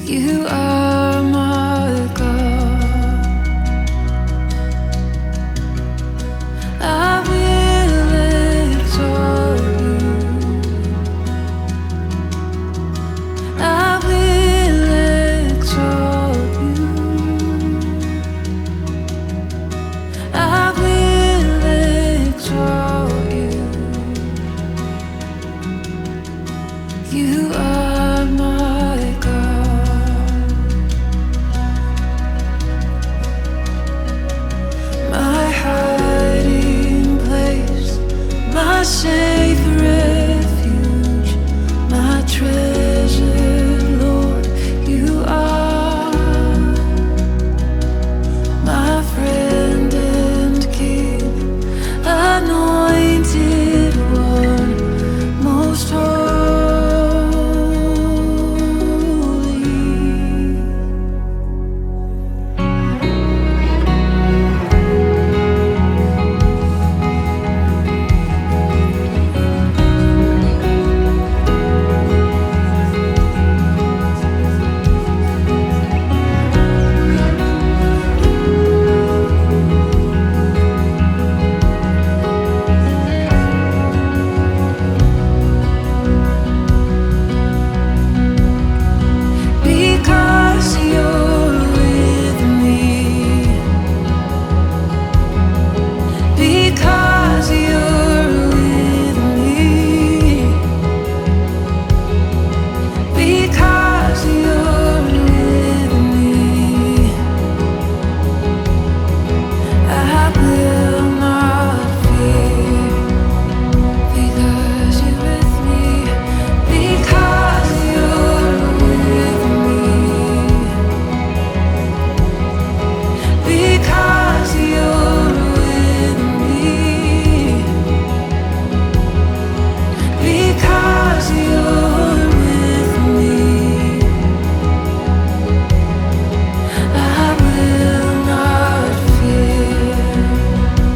You are my God. I will exalt you. I will exalt you. I will exalt you. You are my God, my hiding place, my safe refuge, my treasure, Lord. You are my friend and King, anointed one, most holy. Because you're with me, because you're with me, because you're with me, I will not fear. Because you're with me, because you're with me, because you're with me, because you're with me, I will not fear.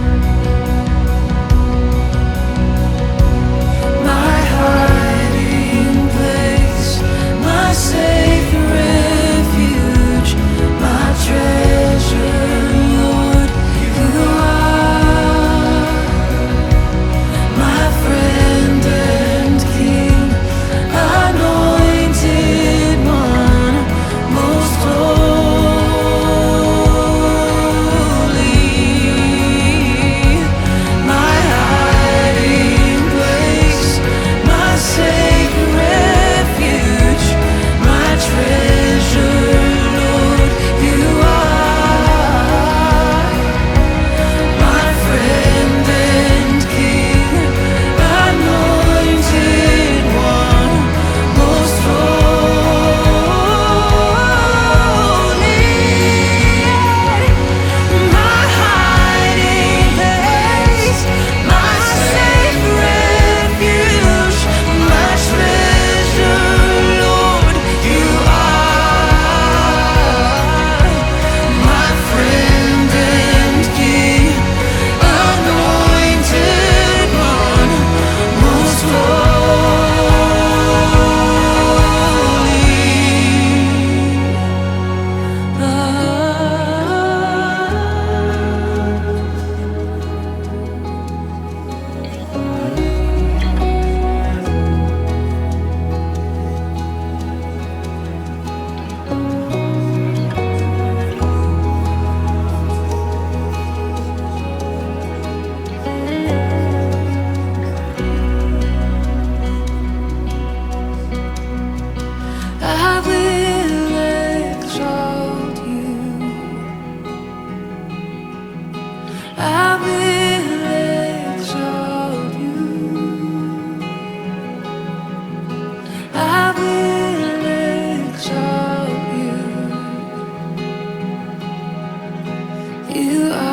My hiding place, my safe refuge, my treasure, Lord. You are my friend and King, anointed one, most holy. My hiding place, my safe refuge, my treasure, Lord. You are my friend and King, anointed one, most holy. My hiding place, my safe refuge, my treasure, Lord. You are my friend and King, anointed one, most I will exalt you. I will exalt you. I will exalt you. You are